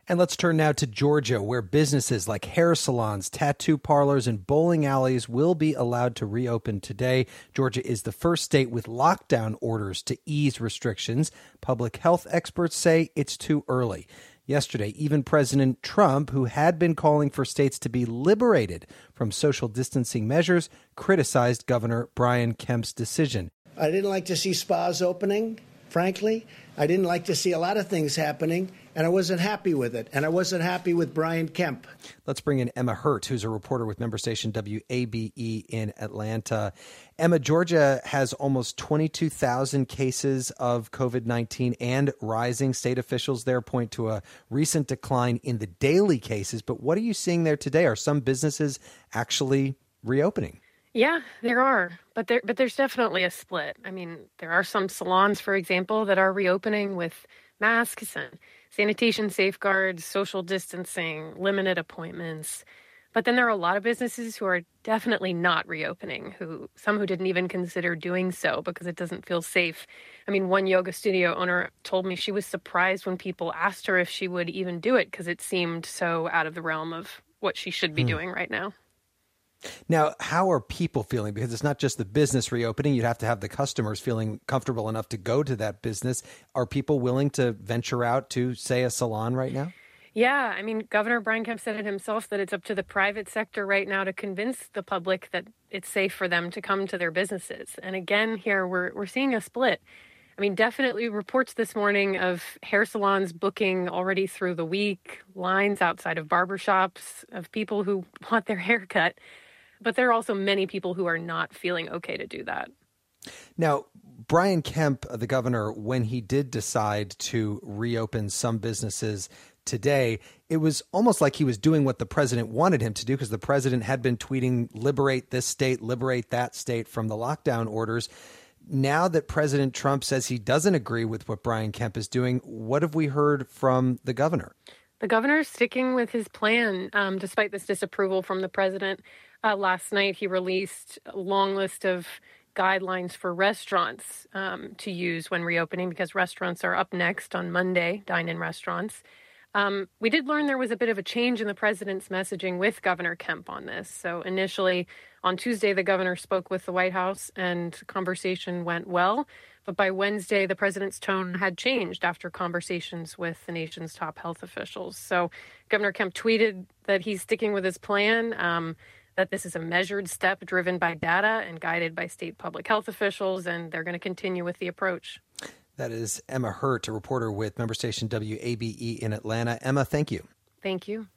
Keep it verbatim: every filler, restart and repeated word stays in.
And let's turn now to Georgia, where businesses like hair salons, tattoo parlors, and bowling alleys will be allowed to reopen today. Georgia is the first state with lockdown orders to ease restrictions. Public health experts say it's too early. Yesterday, even President Trump, who had been calling for states to be liberated from social distancing measures, criticized Governor Brian Kemp's decision. I didn't like to see spas opening, frankly. I didn't like to see a lot of things happening, and I wasn't happy with it. And I wasn't happy with Brian Kemp. Let's bring in Emma Hurt, who's a reporter with member station W A B E in Atlanta. Emma, Georgia has almost twenty-two thousand cases of covid nineteen and rising. State officials there point to a recent decline in the daily cases. But what are you seeing there today? Are some businesses actually reopening? Yeah, there are, but there, but there's definitely a split. I mean, there are some salons, for example, that are reopening with masks and sanitation safeguards, social distancing, limited appointments. But then there are a lot of businesses who are definitely not reopening, who some who didn't even consider doing so because it doesn't feel safe. I mean, one yoga studio owner told me she was surprised when people asked her if she would even do it because it seemed so out of the realm of what she should be hmm. doing right now. Now, how are people feeling? Because it's not just the business reopening. You'd have to have the customers feeling comfortable enough to go to that business. Are people willing to venture out to, say, a salon right now? Yeah, I mean, Governor Brian Kemp said it himself that it's up to the private sector right now to convince the public that it's safe for them to come to their businesses. And again, here we're we're seeing a split. I mean, definitely reports this morning of hair salons booking already through the week, lines outside of barbershops of people who want their hair cut. But there are also many people who are not feeling okay to do that. Now, Brian Kemp, the governor, when he did decide to reopen some businesses today, it was almost like he was doing what the president wanted him to do, because the president had been tweeting, liberate this state, liberate that state from the lockdown orders. Now that President Trump says he doesn't agree with what Brian Kemp is doing, what have we heard from the governor? The governor is sticking with his plan, um, despite this disapproval from the president. Uh, last night, he released a long list of guidelines for restaurants um, to use when reopening, because restaurants are up next on Monday, dine-in restaurants. Um, we did learn there was a bit of a change in the president's messaging with Governor Kemp on this. So initially, on Tuesday, the governor spoke with the White House and conversation went well. But by Wednesday, the president's tone had changed after conversations with the nation's top health officials. So Governor Kemp tweeted that he's sticking with his plan, um, that this is a measured step driven by data and guided by state public health officials, and they're going to continue with the approach. That is Emma Hurt, a reporter with member station W A B E in Atlanta. Emma, thank you. Thank you.